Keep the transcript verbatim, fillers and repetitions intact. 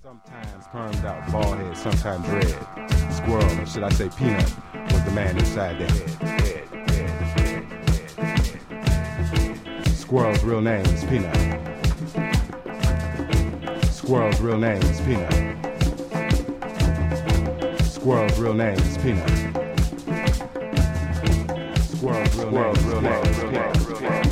Sometimes permed out, bald head, sometimes red. Squirrel, or should I say peanut, was the man inside the head. head, head, head, head, head. Squirrel's real name is Peanut. Squirrel's real name is Peanut. Squirrel's real name is Peanut. Squirrel's real name is Peanut.